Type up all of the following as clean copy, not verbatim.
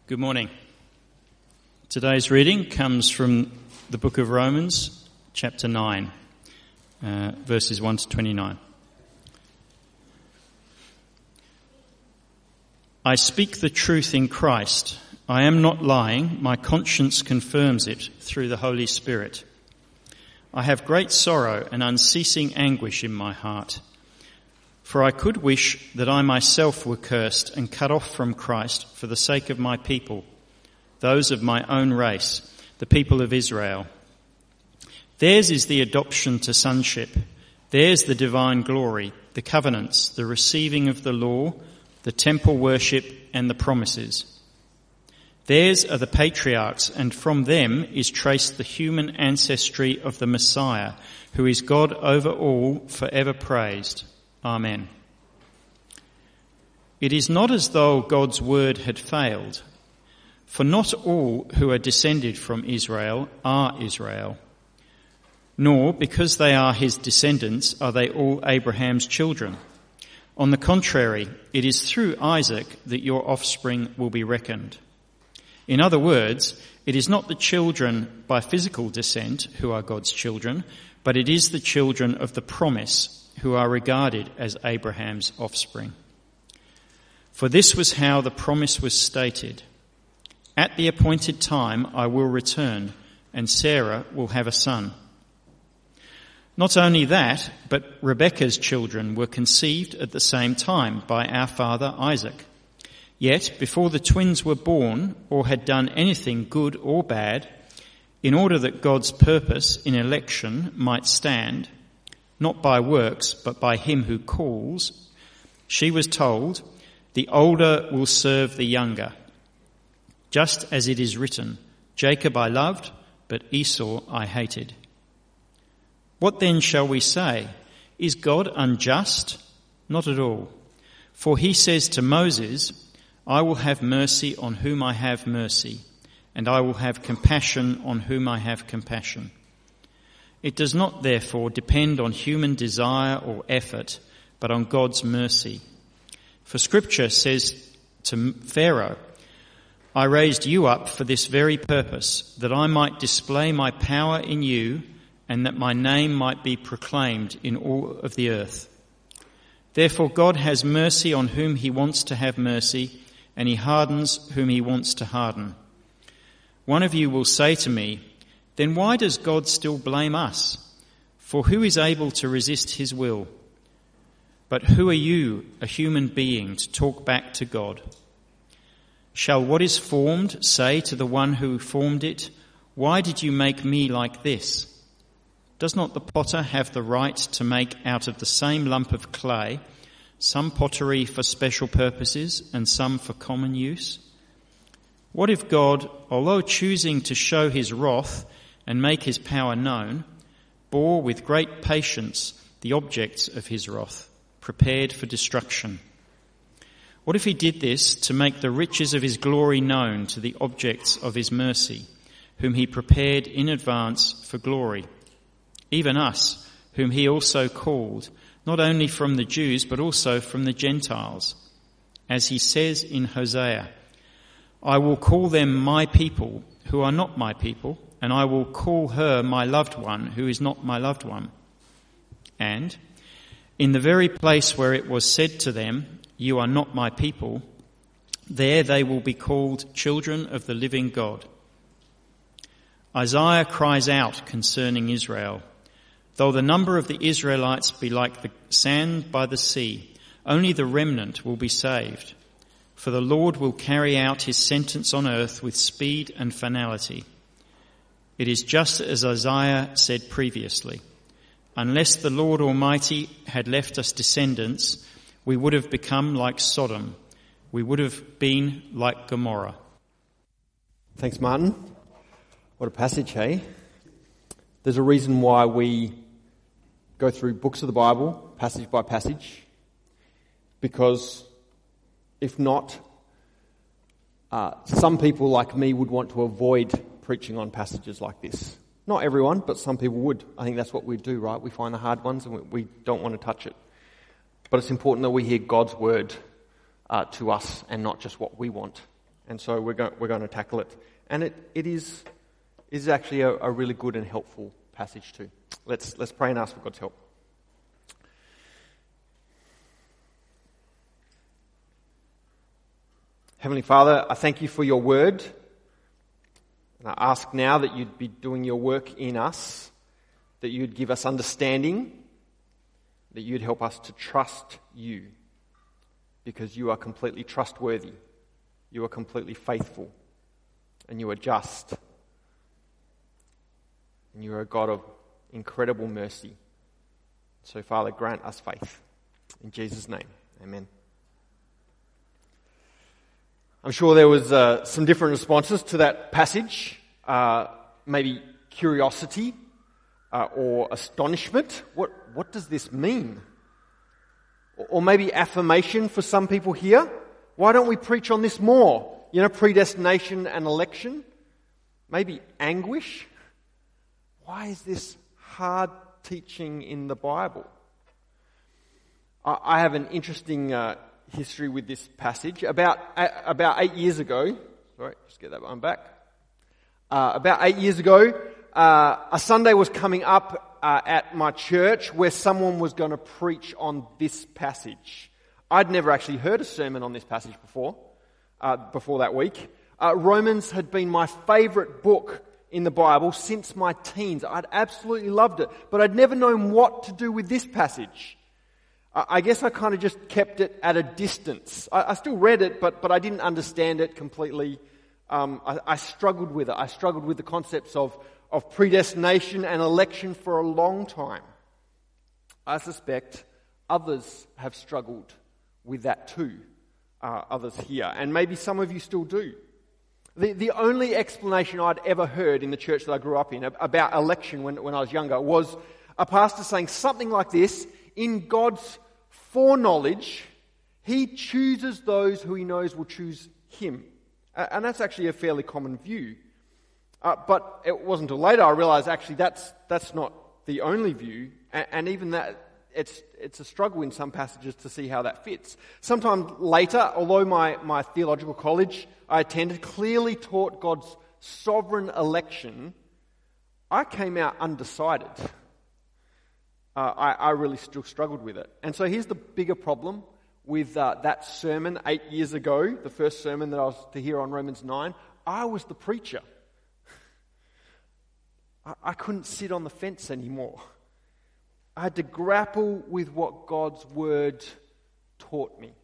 Good morning. Today's reading comes from the book of Romans, chapter 9, verses 1 to 29. I speak the truth in Christ. I am not lying. My conscience confirms it through the Holy Spirit. I have great sorrow and unceasing anguish in my heart. For I could wish that I myself were cursed and cut off from Christ for the sake of my people, those of my own race, the people of Israel. Theirs is the adoption to sonship. Theirs the divine glory, the covenants, the receiving of the law, the temple worship and the promises. Theirs are the patriarchs, and from them is traced the human ancestry of the Messiah, who is God over all, forever praised. Amen. It is not as though God's word had failed, for not all who are descended from Israel are Israel, nor because they are his descendants are they all Abraham's children. On the contrary, it is through Isaac that your offspring will be reckoned. In other words, it is not the children by physical descent who are God's children, but it is the children of the promise who are regarded as Abraham's offspring. For this was how the promise was stated. At the appointed time I will return, and Sarah will have a son. Not only that, but Rebekah's children were conceived at the same time by our father Isaac. Yet, before the twins were born or had done anything good or bad, in order that God's purpose in election might stand, not by works, but by him who calls, she was told, the older will serve the younger. Just as it is written, Jacob I loved, but Esau I hated. What then shall we say? Is God unjust? Not at all. For he says to Moses, I will have mercy on whom I have mercy, and I will have compassion on whom I have compassion. It does not, therefore, depend on human desire or effort, but on God's mercy. For Scripture says to Pharaoh, I raised you up for this very purpose, that I might display my power in you, and that my name might be proclaimed in all of the earth. Therefore God has mercy on whom he wants to have mercy, and he hardens whom he wants to harden. One of you will say to me, then why does God still blame us? For who is able to resist his will? But who are you, a human being, to talk back to God? Shall what is formed say to the one who formed it, why did you make me like this? Does not the potter have the right to make out of the same lump of clay some pottery for special purposes and some for common use? What if God, although choosing to show his wrath and make his power known, bore with great patience the objects of his wrath, prepared for destruction? What if he did this to make the riches of his glory known to the objects of his mercy, whom he prepared in advance for glory? Even us, whom he also called, not only from the Jews, but also from the Gentiles. As he says in Hosea, I will call them my people who are not my people, and I will call her my loved one who is not my loved one. And in the very place where it was said to them, you are not my people, there they will be called children of the living God. Isaiah cries out concerning Israel, though the number of the Israelites be like the sand by the sea, only the remnant will be saved. For the Lord will carry out his sentence on earth with speed and finality. It is just as Isaiah said previously, unless the Lord Almighty had left us descendants, we would have become like Sodom. We would have been like Gomorrah. Thanks, Martin. What a passage, hey? There's a reason why we go through books of the Bible, passage by passage, because if not, some people like me would want to avoid preaching on passages like this. Not everyone, but some people would. I think that's what we do, right? We find the hard ones and we don't want to touch it. But it's important that we hear God's word to us and not just what we want And so we're going to tackle it. And it is actually a really good and helpful passage too. Let's pray and ask for God's help. Heavenly Father, I thank you for your word. And I ask now that you'd be doing your work in us, that you'd give us understanding, that you'd help us to trust you, because you are completely trustworthy, you are completely faithful, and you are just, and you are a God of incredible mercy. So Father, grant us faith. In Jesus' name, amen. I'm sure there was some different responses to that passage, maybe curiosity or astonishment. What does this mean? Or maybe affirmation for some people here. Why don't we preach on this more? Predestination and election. Maybe anguish. Why is this hard teaching in the Bible? I have an interesting history with this passage. About 8 years ago, sorry, just get that one back. About 8 years ago, a Sunday was coming up at my church where someone was going to preach on this passage. I'd never actually heard a sermon on this passage before that week. Romans had been my favourite book in the Bible since my teens. I'd absolutely loved it, but I'd never known what to do with this passage. I guess I kind of just kept it at a distance. I still read it, but I didn't understand it completely. I struggled with it. I struggled with the concepts of predestination and election for a long time. I suspect others have struggled with that too, others here, and maybe some of you still do. The only explanation I'd ever heard in the church that I grew up in about election when I was younger was a pastor saying something like this: in God's foreknowledge, he chooses those who he knows will choose him. And that's actually a fairly common view. But it wasn't until later I realised actually that's not the only view, and even that it's a struggle in some passages to see how that fits. Sometime later, although my theological college I attended clearly taught God's sovereign election, I came out undecided. I really still struggled with it. And so here's the bigger problem with that sermon 8 years ago, the first sermon that I was to hear on Romans 9. I was the preacher. I couldn't sit on the fence anymore. I had to grapple with what God's word taught me.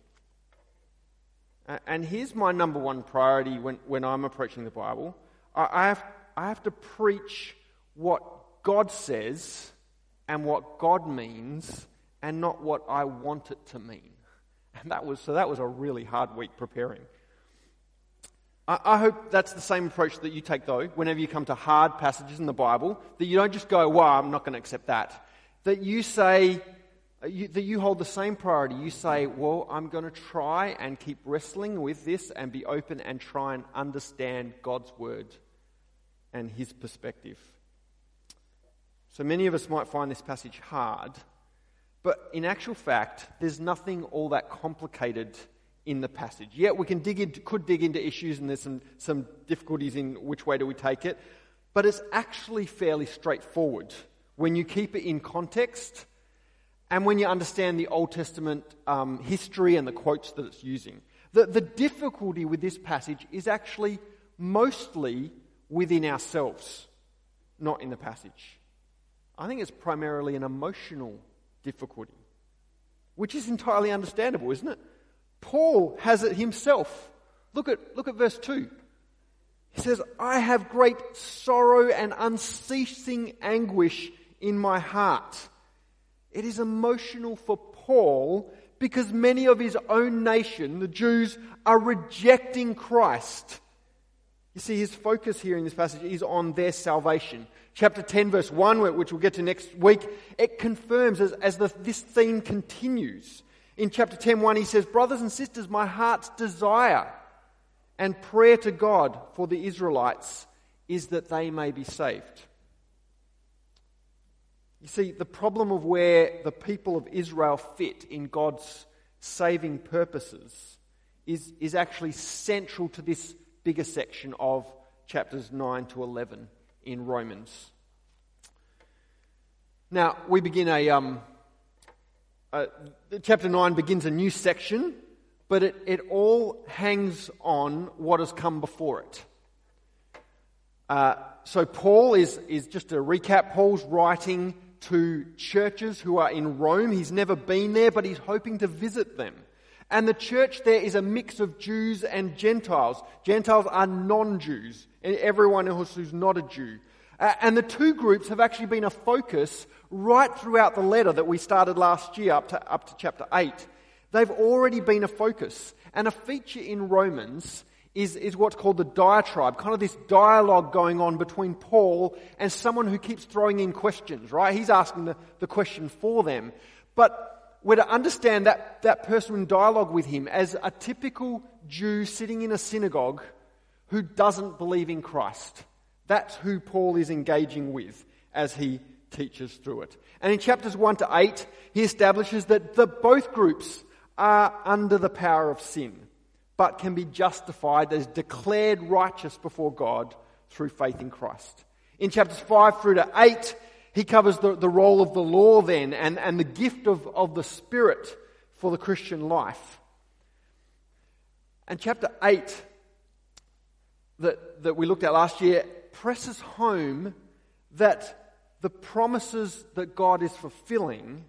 And here's my number one priority when I'm approaching the Bible. I have to preach what God says and what God means, and not what I want it to mean. And that was a really hard week preparing. I hope that's the same approach that you take, though, whenever you come to hard passages in the Bible, that you don't just go, well, I'm not going to accept that. That you say, that you hold the same priority. You say, well, I'm going to try and keep wrestling with this and be open and try and understand God's word and his perspective. So many of us might find this passage hard, but in actual fact, there's nothing all that complicated in the passage. Yeah, we could dig into issues, and there's some difficulties in which way do we take it, but it's actually fairly straightforward when you keep it in context and when you understand the Old Testament history and the quotes that it's using. The difficulty with this passage is actually mostly within ourselves, not in the passage. I think it's primarily an emotional difficulty, which is entirely understandable, isn't it? Paul has it himself. Look at verse 2. He says, I have great sorrow and unceasing anguish in my heart. It is emotional for Paul because many of his own nation, the Jews, are rejecting Christ. You see, his focus here in this passage is on their salvation. Chapter 10, verse 1, which we'll get to next week, it confirms as this theme continues. In chapter 10:1, he says, brothers and sisters, my heart's desire and prayer to God for the Israelites is that they may be saved. You see, the problem of where the people of Israel fit in God's saving purposes is actually central to this bigger section of chapters 9 to 11 in Romans. Now, we begin chapter 9 begins a new section, but it all hangs on what has come before it. So Paul is just a recap. Paul's writing to churches who are in Rome. He's never been there, but he's hoping to visit them. And the church there is a mix of Jews and Gentiles. Gentiles are non-Jews, and everyone else who's not a Jew. And the two groups have actually been a focus right throughout the letter that we started last year up to chapter 8. They've already been a focus. And a feature in Romans is what's called the diatribe, kind of this dialogue going on between Paul and someone who keeps throwing in questions, right? He's asking the question for them. But we're to understand that person in dialogue with him as a typical Jew sitting in a synagogue who doesn't believe in Christ. That's who Paul is engaging with as he teaches through it. And in chapters 1 to 8, he establishes that both groups are under the power of sin, but can be justified as declared righteous before God through faith in Christ. In chapters 5 through to 8, he covers the role of the law then and the gift of the Spirit for the Christian life. And chapter 8 that we looked at last year presses home that the promises that God is fulfilling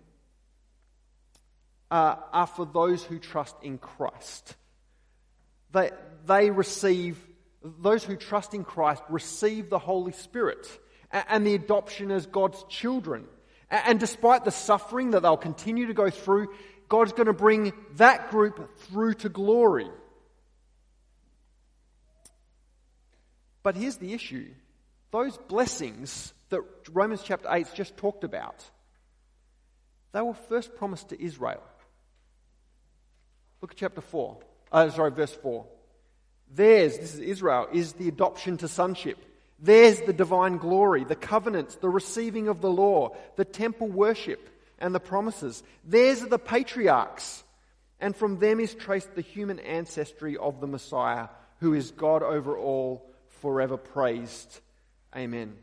are for those who trust in Christ. Those who trust in Christ receive the Holy Spirit and the adoption as God's children. And despite the suffering that they'll continue to go through, God's going to bring that group through to glory. But here's the issue. Those blessings that Romans chapter 8 just talked about, they were first promised to Israel. Look at verse 4. Theirs, this is Israel, is the adoption to sonship. Theirs the divine glory, the covenants, the receiving of the law, the temple worship, and the promises. Theirs are the patriarchs, and from them is traced the human ancestry of the Messiah, who is God over all, forever praised. Amen.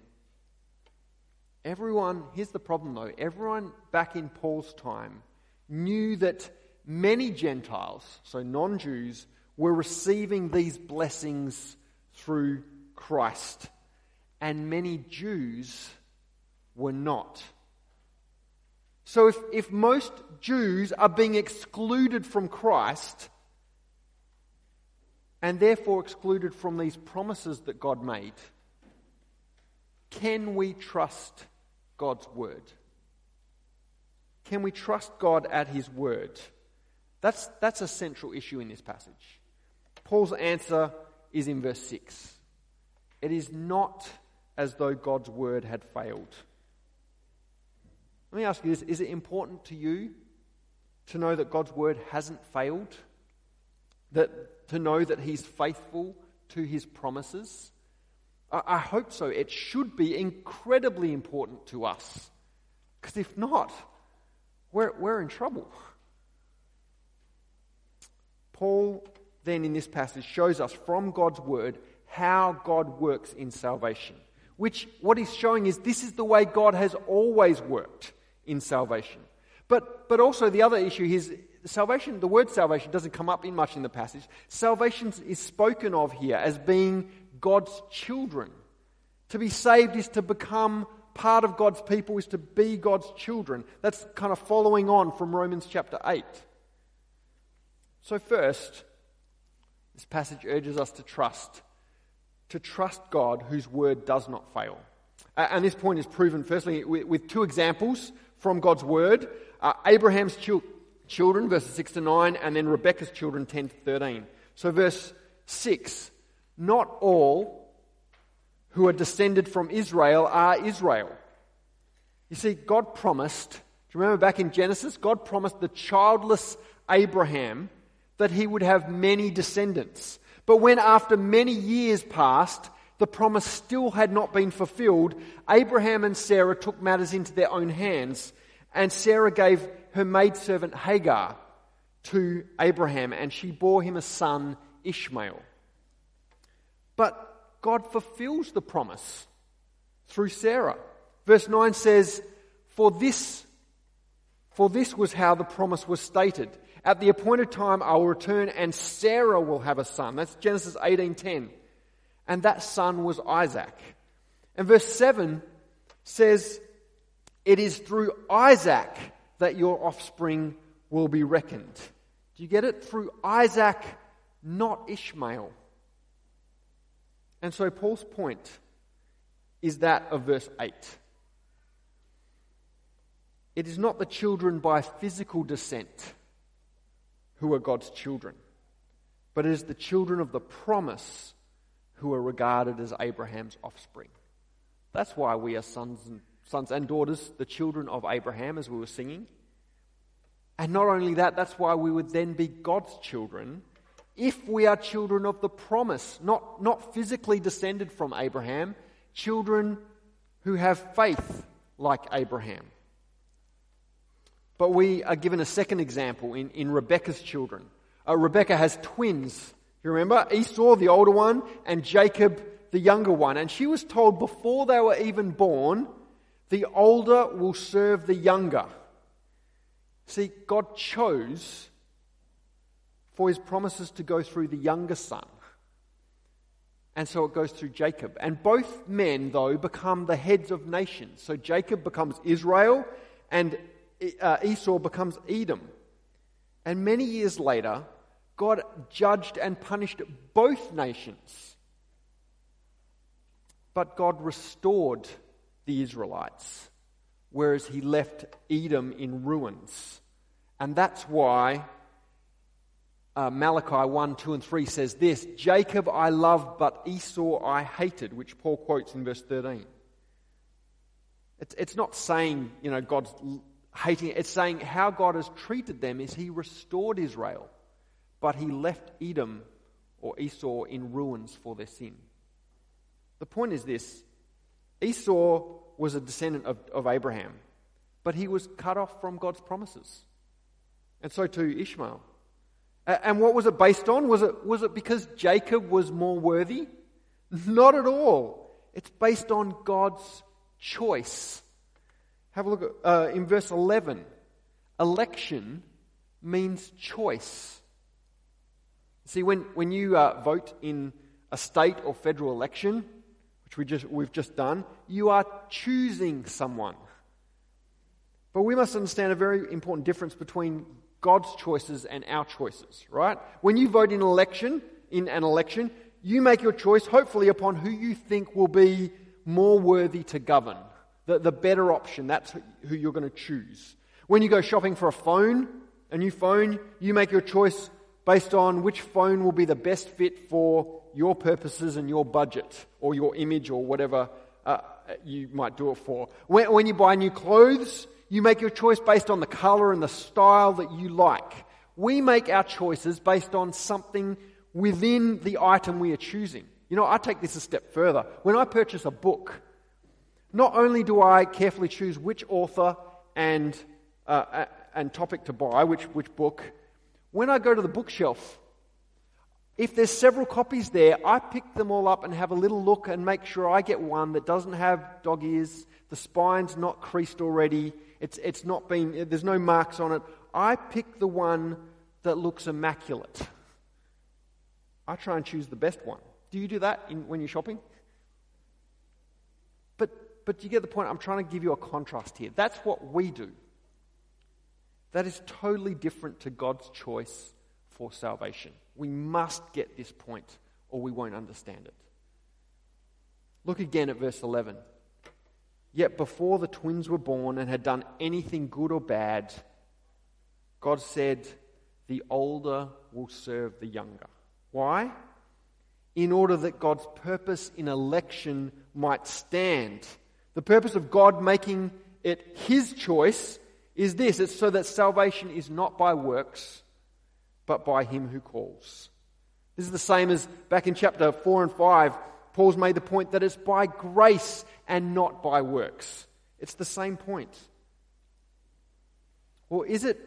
Here's the problem though, everyone back in Paul's time knew that many Gentiles, so non-Jews, were receiving these blessings through Christ, and many Jews were not. So if most Jews are being excluded from Christ, and therefore excluded from these promises that God made, can we trust God's word? Can we trust God at his word? That's a central issue in this passage. Paul's answer is in verse 6. It is not as though God's word had failed. Let me ask you this. Is it important to you to know that God's word hasn't failed? To know that he's faithful to his promises? I hope so. It should be incredibly important to us. Because if not, we're in trouble. Paul then in this passage shows us from God's word how God works in salvation. What he's showing is this is the way God has always worked in salvation. But also the other issue is salvation. The word salvation doesn't come up in much in the passage. Salvation is spoken of here as being God's children. To be saved is to become part of God's people, is to be God's children. That's kind of following on from Romans chapter 8. So first, this passage urges us to trust God whose word does not fail. And this point is proven firstly with two examples from God's word. Abraham's children, verses 6 to 9, and then Rebekah's children, 10 to 13. So verse 6, not all who are descended from Israel are Israel. You see, God promised, do you remember back in Genesis? God promised the childless Abraham that he would have many descendants. But when after many years passed, the promise still had not been fulfilled, Abraham and Sarah took matters into their own hands, and Sarah gave her maidservant Hagar to Abraham, and she bore him a son, Ishmael. But God fulfills the promise through Sarah. Verse 9 says, For this was how the promise was stated. At the appointed time I will return and Sarah will have a son. That's Genesis 18:10. And that son was Isaac. And verse 7 says, It is through Isaac that your offspring will be reckoned. Do you get it? Through Isaac, not Ishmael. And so Paul's point is that of verse 8. It is not the children by physical descent who are God's children, but it is the children of the promise who are regarded as Abraham's offspring. That's why we are sons and daughters, the children of Abraham, as we were singing. And not only that, that's why we would then be God's children if we are children of the promise, not physically descended from Abraham, children who have faith like Abraham. But we are given a second example in Rebekah's children. Rebekah has twins. You remember? Esau, the older one, and Jacob, the younger one. And she was told before they were even born, the older will serve the younger. See, God chose for his promises to go through the younger son. And so it goes through Jacob. And both men, though, become the heads of nations. So Jacob becomes Israel and Esau becomes Edom. And many years later, God judged and punished both nations. But God restored the Israelites, whereas he left Edom in ruins. And that's why Malachi 1, 2 and 3 says this, Jacob I loved, but Esau I hated, which Paul quotes in verse 13. It's not saying, God's hating it. It's saying how God has treated them is he restored Israel, but he left Edom or Esau in ruins for their sin. The point is this, Esau was a descendant of Abraham, but he was cut off from God's promises. And so too Ishmael. And what was it based on? Was it because Jacob was more worthy? Not at all. It's based on God's choice. Have a look at in verse 11. Election means choice. See, when you vote in a state or federal election, which we've just done, you are choosing someone. But we must understand a very important difference between God's choices and our choices, right? When you vote in an election, you make your choice hopefully upon who you think will be more worthy to govern. The better option, that's who you're going to choose. When you go shopping for a new phone, you make your choice based on which phone will be the best fit for your purposes and your budget or your image or whatever you might do it for. When you buy new clothes, you make your choice based on the color and the style that you like. We make our choices based on something within the item we are choosing. I take this a step further. When I purchase a book, not only do I carefully choose which author and topic to buy, which book, when I go to the bookshelf, if there's several copies there, I pick them all up and have a little look and make sure I get one that doesn't have dog ears, the spine's not creased already, there's no marks on it. I pick the one that looks immaculate. I try and choose the best one. Do you do that when you're shopping? But you get the point. I'm trying to give you a contrast here. That's what we do. That is totally different to God's choice for salvation. We must get this point or we won't understand it. Look again at verse 11. Yet before the twins were born and had done anything good or bad, God said, the older will serve the younger. Why? In order that God's purpose in election might stand. The purpose of God making it his choice is this. It's so that salvation is not by works, but by him who calls. This is the same as back in chapter 4 and 5. Paul's made the point that it's by grace and not by works. It's the same point. Or is it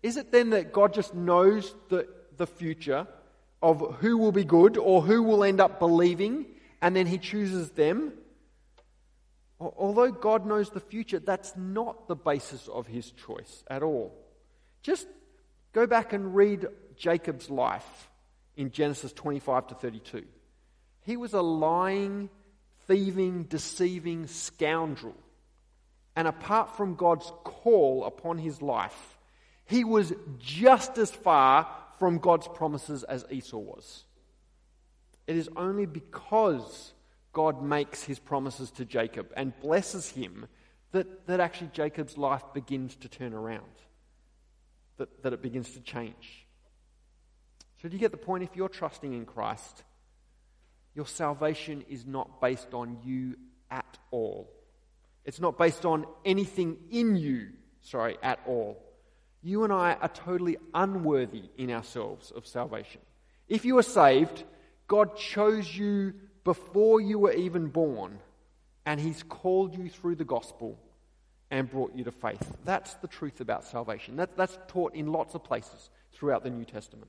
Is it then that God just knows the future of who will be good or who will end up believing, and then he chooses them? Although God knows the future, that's not the basis of his choice at all. Just go back and read Jacob's life in Genesis 25 to 32. He was a lying, thieving, deceiving scoundrel. And apart from God's call upon his life, he was just as far from God's promises as Esau was. It is only because God makes his promises to Jacob and blesses him that actually Jacob's life begins to turn around, that it begins to change. So do you get the point? If you're trusting in Christ, your salvation is not based on you at all. It's not based on anything in you, at all. You and I are totally unworthy in ourselves of salvation. If you are saved, God chose you before you were even born, and he's called you through the gospel and brought you to faith. That's the truth about salvation. That's taught in lots of places throughout the New Testament.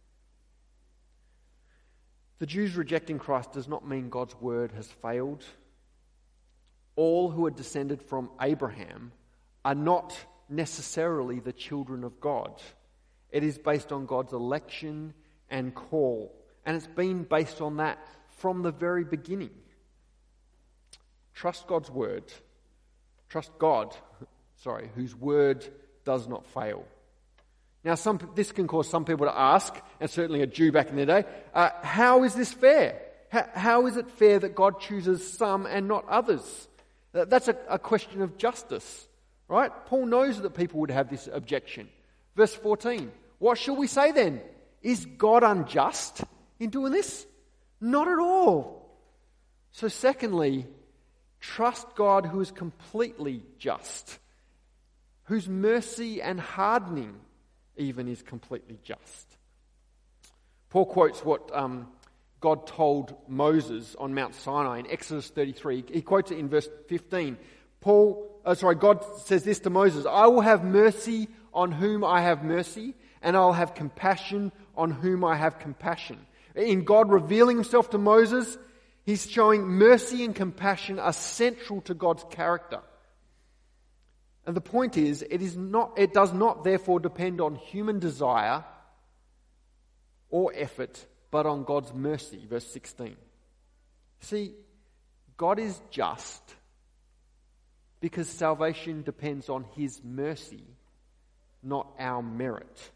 The Jews rejecting Christ does not mean God's word has failed. All who are descended from Abraham are not necessarily the children of God. It is based on God's election and call, and it's been based on that from the very beginning. Trust God's word. Trust God, whose word does not fail. Now, this can cause some people to ask, and certainly a Jew back in their day, how is this fair? How is it fair that God chooses some and not others? That's a question of justice, right? Paul knows that people would have this objection. Verse 14, what shall we say then? Is God unjust in doing this? Not at all. So secondly, trust God who is completely just, whose mercy and hardening even is completely just. Paul quotes what God told Moses on Mount Sinai in Exodus 33. He quotes it in verse 15. God says this to Moses, I will have mercy on whom I have mercy, and I'll have compassion on whom I have compassion. In God revealing himself to Moses, he's showing mercy and compassion are central to God's character. And the point is, it does not therefore depend on human desire or effort, but on God's mercy. Verse 16. See, God is just because salvation depends on his mercy, not our merit.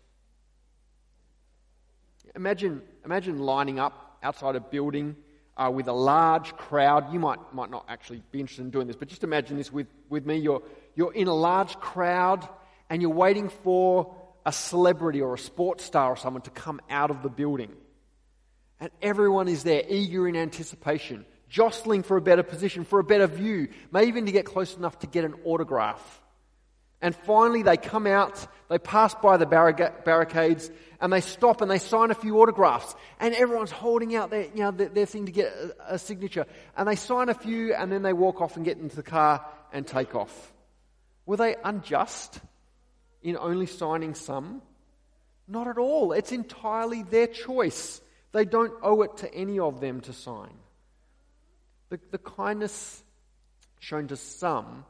Imagine lining up outside a building with a large crowd. You might not actually be interested in doing this, but just imagine this with me. You're in a large crowd and you're waiting for a celebrity or a sports star or someone to come out of the building. And everyone is there, eager in anticipation, jostling for a better position, for a better view, maybe even to get close enough to get an autograph. And finally they come out, they pass by the barricades, and they stop and they sign a few autographs. And everyone's holding out their thing to get a signature. And they sign a few and then they walk off and get into the car and take off. Were they unjust in only signing some? Not at all. It's entirely their choice. They don't owe it to any of them to sign. The kindness shown to some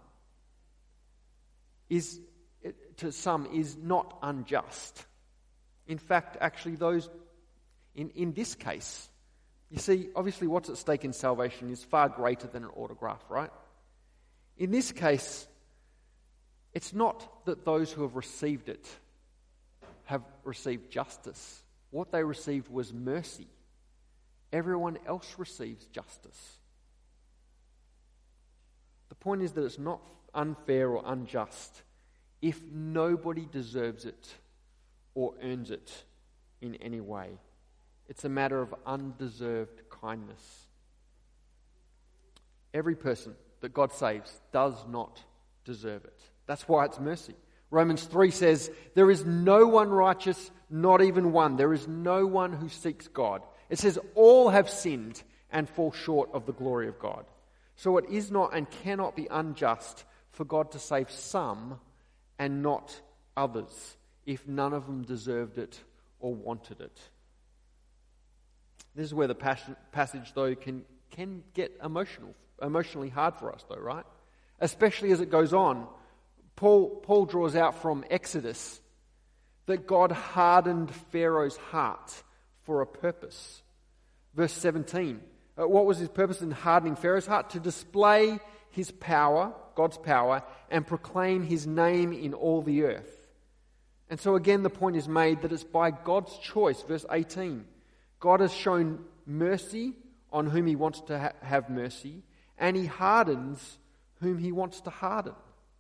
is not unjust. In fact, actually, those in this case, you see, obviously what's at stake in salvation is far greater than an autograph, right? In this case, it's not that those who have received it have received justice. What they received was mercy. Everyone else receives justice. The point is that it's not unfair or unjust if nobody deserves it or earns it in any way. It's a matter of undeserved kindness. Every person that God saves does not deserve it. That's why it's mercy. Romans 3 says, there is no one righteous, not even one. There is no one who seeks God. It says all have sinned and fall short of the glory of God. So it is not and cannot be unjust for God to save some and not others. if none of them deserved it or wanted it. This is where the passage, though, can get emotionally hard for us, though, right? Especially as it goes on. Paul draws out from Exodus that God hardened Pharaoh's heart for a purpose. Verse 17. What was his purpose in hardening Pharaoh's heart? To display his power, God's power, and proclaim his name in all the earth. And so again the point is made that it's by God's choice. Verse 18. God has shown mercy on whom he wants to have mercy, and he hardens whom he wants to harden.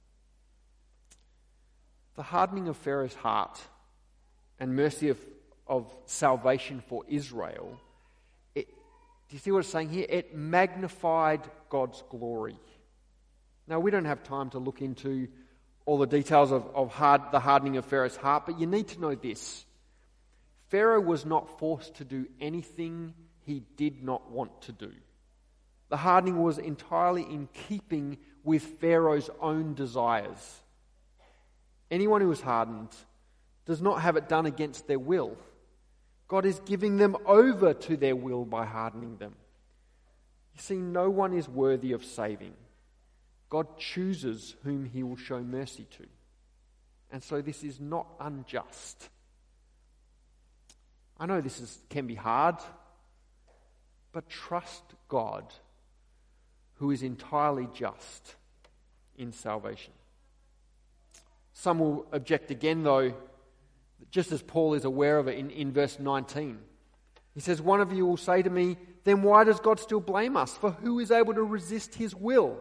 The hardening of Pharaoh's heart and mercy of salvation for Israel, do you see what it's saying here? It magnified God's glory. Now, we don't have time to look into all the details of the hardening of Pharaoh's heart, but you need to know this. Pharaoh was not forced to do anything he did not want to do. The hardening was entirely in keeping with Pharaoh's own desires. Anyone who is hardened does not have it done against their will. God is giving them over to their will by hardening them. You see, no one is worthy of saving. God chooses whom he will show mercy to. And so this is not unjust. I know this can be hard, but trust God, who is entirely just in salvation. Some will object again, though, just as Paul is aware of it in verse 19. He says, one of you will say to me, then why does God still blame us? For who is able to resist his will?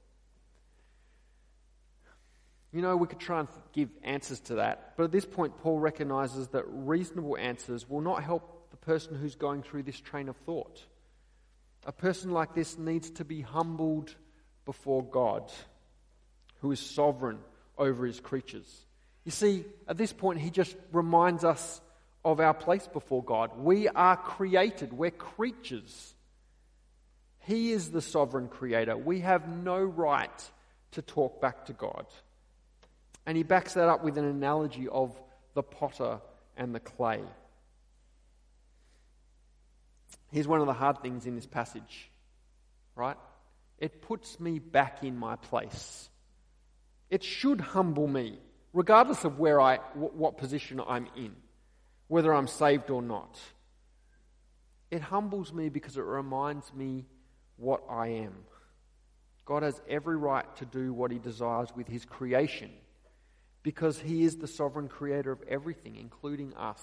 You know, we could try and give answers to that, but at this point Paul recognizes that reasonable answers will not help the person who's going through this train of thought. A person like this needs to be humbled before God, who is sovereign over his creatures. You see, at this point he just reminds us of our place before God. We are created, we're creatures. He is the sovereign creator. We have no right to talk back to God. And he backs that up with an analogy of the potter and the clay. Here's one of the hard things in this passage, right? It puts me back in my place. It should humble me, regardless of what position I'm in, whether I'm saved or not. It humbles me because it reminds me what I am. God has every right to do what he desires with his creation, because he is the sovereign creator of everything, including us.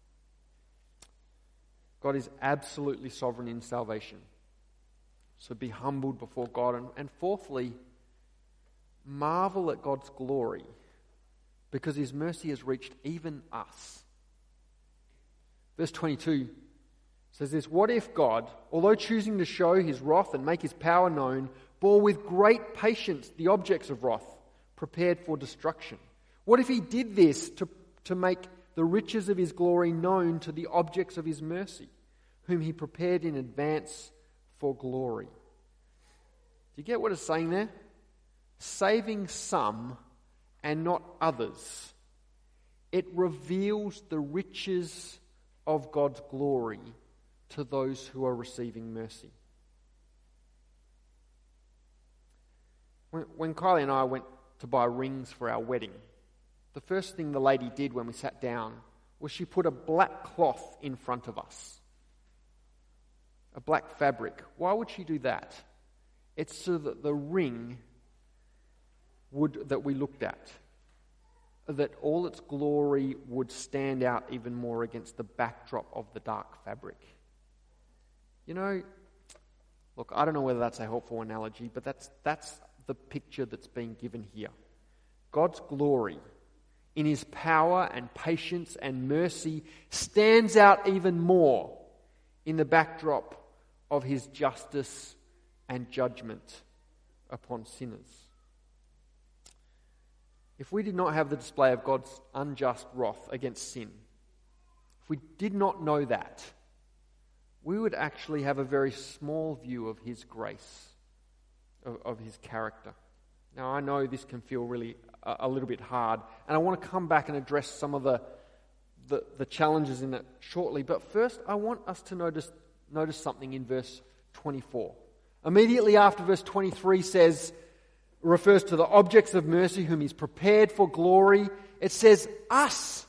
God is absolutely sovereign in salvation. So be humbled before God. And fourthly, marvel at God's glory, because his mercy has reached even us. Verse 22 says this, what if God, although choosing to show his wrath and make his power known, bore with great patience the objects of wrath, prepared for destruction? What if he did this to make the riches of his glory known to the objects of his mercy, whom he prepared in advance for glory? Do you get what it's saying there? Saving some and not others. It reveals the riches of God's glory to those who are receiving mercy. When Kylie and I went to buy rings for our wedding, the first thing the lady did when we sat down was she put a black cloth in front of us. A black fabric. Why would she do that? It's so that the ring that we looked at, that all its glory would stand out even more against the backdrop of the dark fabric. You know, look, I don't know whether that's a helpful analogy, but that's the picture that's being given here. God's glory, in his power and patience and mercy, stands out even more in the backdrop of his justice and judgment upon sinners. If we did not have the display of God's unjust wrath against sin, if we did not know that, we would actually have a very small view of his grace, of his character. Now, I know this can feel really a little bit hard, and I want to come back and address some of the challenges in it shortly. But first, I want us to notice something in verse 24. Immediately after verse 23 refers to the objects of mercy whom he's prepared for glory. It says, us.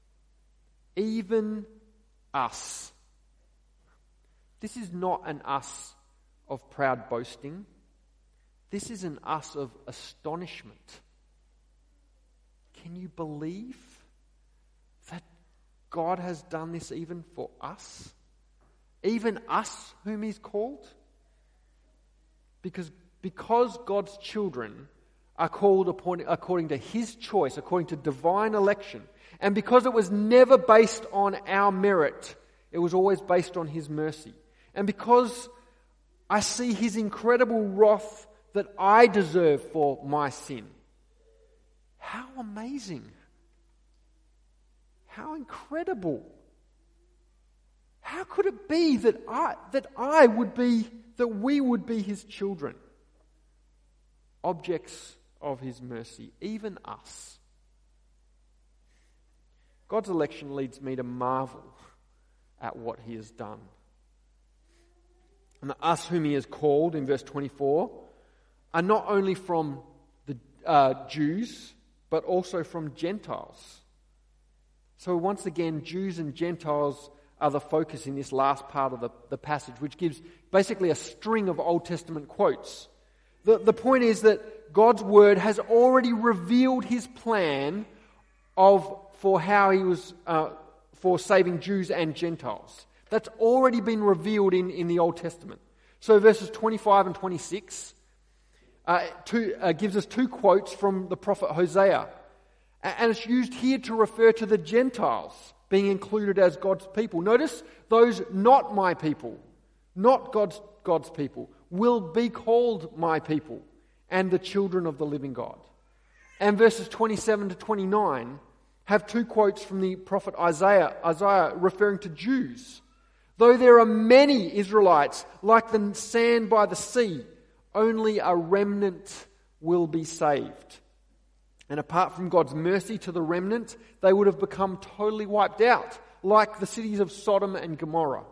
Even us. This is not an us of proud boasting. This is an us of astonishment. Can you believe that God has done this even for us? Even us whom he's called? Because God's children are called according to his choice, according to divine election, and because it was never based on our merit, it was always based on his mercy. And because I see his incredible wrath that I deserve for my sin. How amazing. How incredible. How could it be that we would be his children? Objects of his mercy, even us. God's election leads me to marvel at what he has done. And the us whom he has called in verse 24 are not only from the Jews, but also from Gentiles. So once again, Jews and Gentiles are the focus in this last part of the passage, which gives basically a string of Old Testament quotes. The point is that God's word has already revealed his plan for how he was for saving Jews and Gentiles. That's already been revealed in the Old Testament. So verses 25 and 26 gives us two quotes from the prophet Hosea. And it's used here to refer to the Gentiles being included as God's people. Notice those not my people, not God's people, will be called my people and the children of the living God. And verses 27 to 29 have two quotes from the prophet Isaiah referring to Jews. Though there are many Israelites like the sand by the sea, only a remnant will be saved. And apart from God's mercy to the remnant, they would have become totally wiped out, like the cities of Sodom and Gomorrah.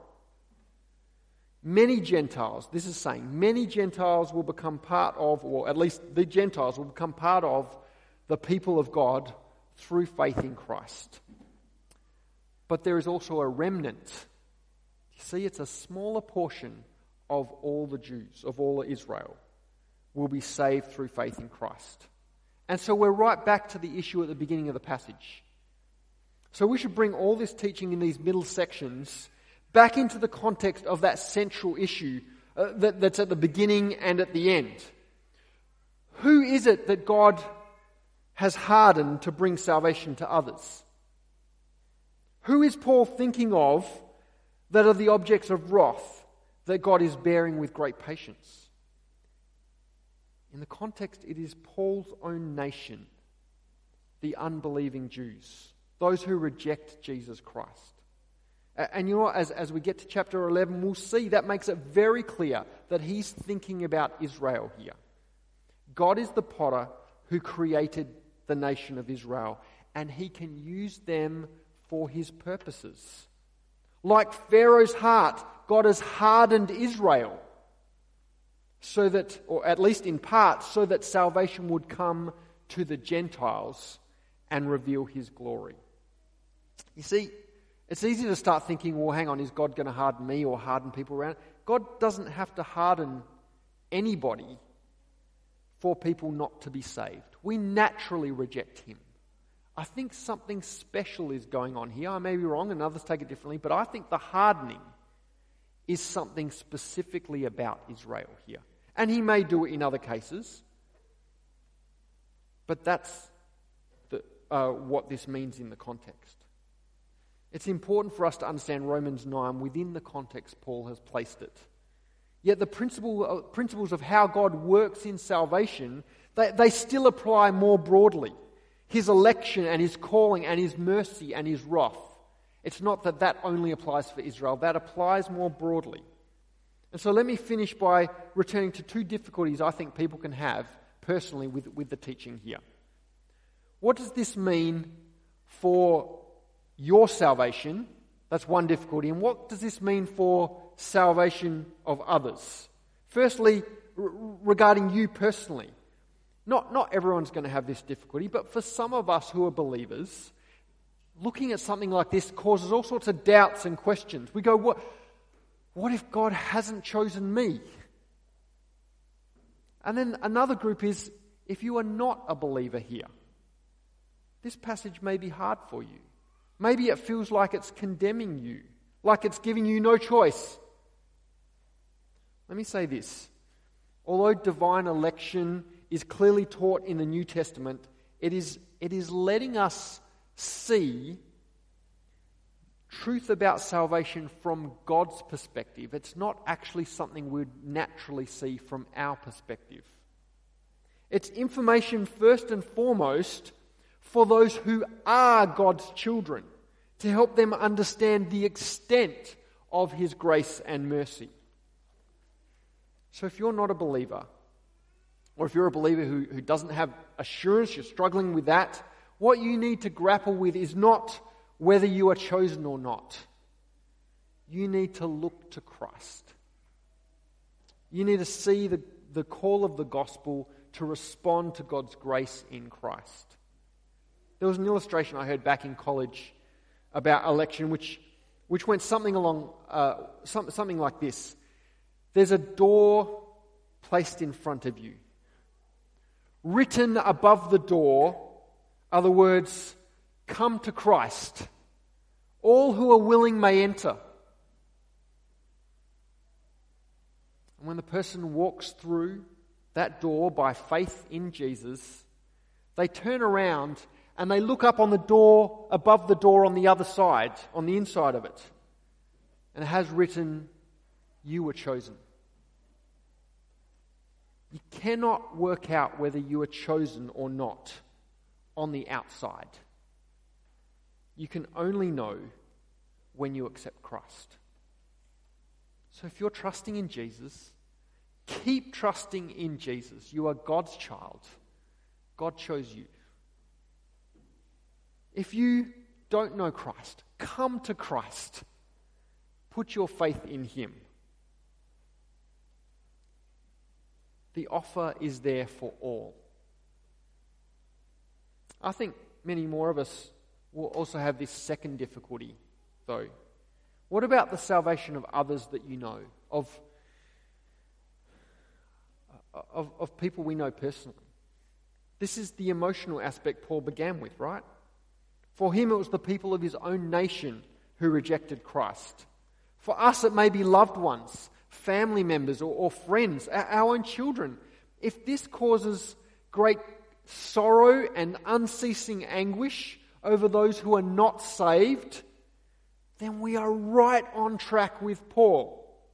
Many Gentiles, this is saying, many Gentiles will become part of, or at least the Gentiles will become part of the people of God through faith in Christ. But there is also a remnant. You see, it's a smaller portion of all the Jews, of all Israel, will be saved through faith in Christ. And so we're right back to the issue at the beginning of the passage. So we should bring all this teaching in these middle sections back into the context of that central issue that's at the beginning and at the end. Who is it that God has hardened to bring salvation to others? Who is Paul thinking of that are the objects of wrath that God is bearing with great patience? In the context, it is Paul's own nation, the unbelieving Jews, those who reject Jesus Christ. And you know what, as we get to chapter 11, we'll see that makes it very clear that he's thinking about Israel here. God is the potter who created the nation of Israel, and he can use them for his purposes. Like Pharaoh's heart, God has hardened Israel, so that, or at least in part, so that salvation would come to the Gentiles and reveal his glory. You see, it's easy to start thinking, well, hang on, is God going to harden me or harden people around? God doesn't have to harden anybody for people not to be saved. We naturally reject him. I think something special is going on here. I may be wrong and others take it differently, but I think the hardening is something specifically about Israel here. And he may do it in other cases, but that's what this means in the context. It's important for us to understand Romans 9 within the context Paul has placed it. Yet the principles of how God works in salvation, they still apply more broadly. His election and his calling and his mercy and his wrath. It's not that only applies for Israel. That applies more broadly. And so let me finish by returning to two difficulties I think people can have personally with the teaching here. What does this mean for your salvation? That's one difficulty. And what does this mean for salvation of others? Firstly, regarding you personally. Not everyone's going to have this difficulty, but for some of us who are believers, looking at something like this causes all sorts of doubts and questions. We go, what if God hasn't chosen me? And then another group is, if you are not a believer here, this passage may be hard for you. Maybe it feels like it's condemning you, like it's giving you no choice. Let me say this. Although divine election is clearly taught in the New Testament, it is letting us see truth about salvation from God's perspective. It's not actually something we'd naturally see from our perspective. It's information first and foremost for those who are God's children, to help them understand the extent of His grace and mercy. So if you're not a believer, or if you're a believer who doesn't have assurance, you're struggling with that, what you need to grapple with is not whether you are chosen or not. You need to look to Christ. You need to see the call of the gospel to respond to God's grace in Christ. There was an illustration I heard back in college about election, which went something like this. There's a door placed in front of you. Written above the door are the words, "Come to Christ. All who are willing may enter." And when the person walks through that door by faith in Jesus, they turn around and they look up on the door, above the door on the other side, on the inside of it. And it has written, "You were chosen." You cannot work out whether you are chosen or not on the outside. You can only know when you accept Christ. So if you're trusting in Jesus, keep trusting in Jesus. You are God's child. God chose you. If you don't know Christ, come to Christ. Put your faith in Him. The offer is there for all. I think many more of us will also have this second difficulty, though. What about the salvation of others that you know, of people we know personally? This is the emotional aspect Paul began with, right? For him, it was the people of his own nation who rejected Christ. For us, it may be loved ones, family members, or friends, our own children. If this causes great sorrow and unceasing anguish over those who are not saved, then we are right on track with Paul.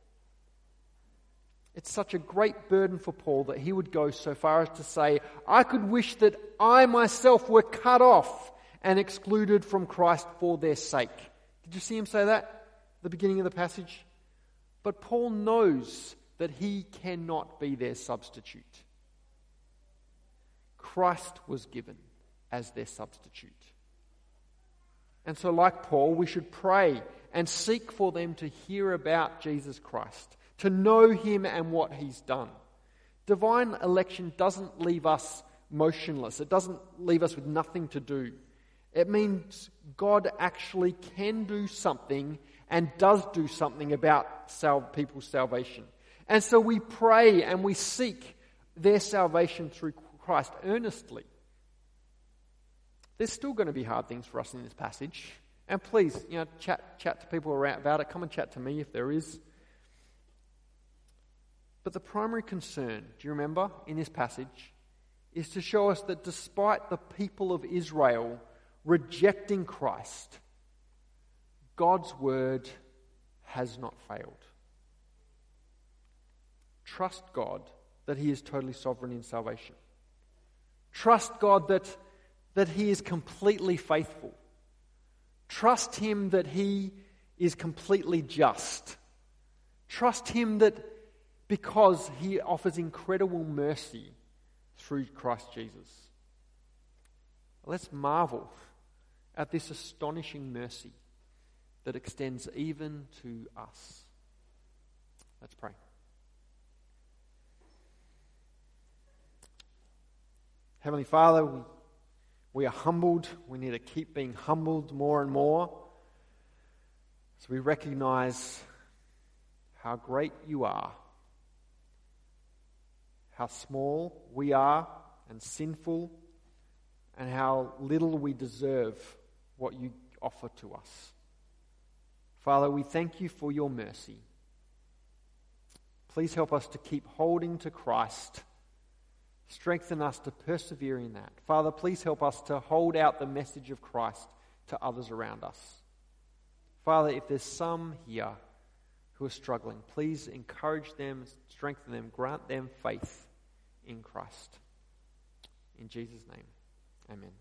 It's such a great burden for Paul that he would go so far as to say, "I could wish that I myself were cut off and excluded from Christ for their sake." Did you see him say that at the beginning of the passage? But Paul knows that he cannot be their substitute. Christ was given as their substitute. And so, like Paul, we should pray and seek for them to hear about Jesus Christ, to know Him and what He's done. Divine election doesn't leave us motionless. It doesn't leave us with nothing to do. It means God actually can do something and does do something about people's salvation. And so we pray and we seek their salvation through Christ earnestly. There's still going to be hard things for us in this passage. And please, chat to people around about it. Come and chat to me if there is. But the primary concern, do you remember, in this passage, is to show us that despite the people of Israel rejecting Christ, God's word has not failed. Trust God that He is totally sovereign in salvation. Trust God that He is completely faithful. Trust Him that He is completely just. Trust Him that because He offers incredible mercy through Christ Jesus. Let's marvel at this astonishing mercy that extends even to us. Let's pray. Heavenly Father, we are humbled. We need to keep being humbled more and more. So we recognize how great you are, how small we are and sinful, and how little we deserve what you offer to us. Father, we thank you for your mercy. Please help us to keep holding to Christ. Strengthen us to persevere in that. Father, please help us to hold out the message of Christ to others around us. Father, if there's some here who are struggling, please encourage them, strengthen them, grant them faith in Christ. In Jesus' name, amen.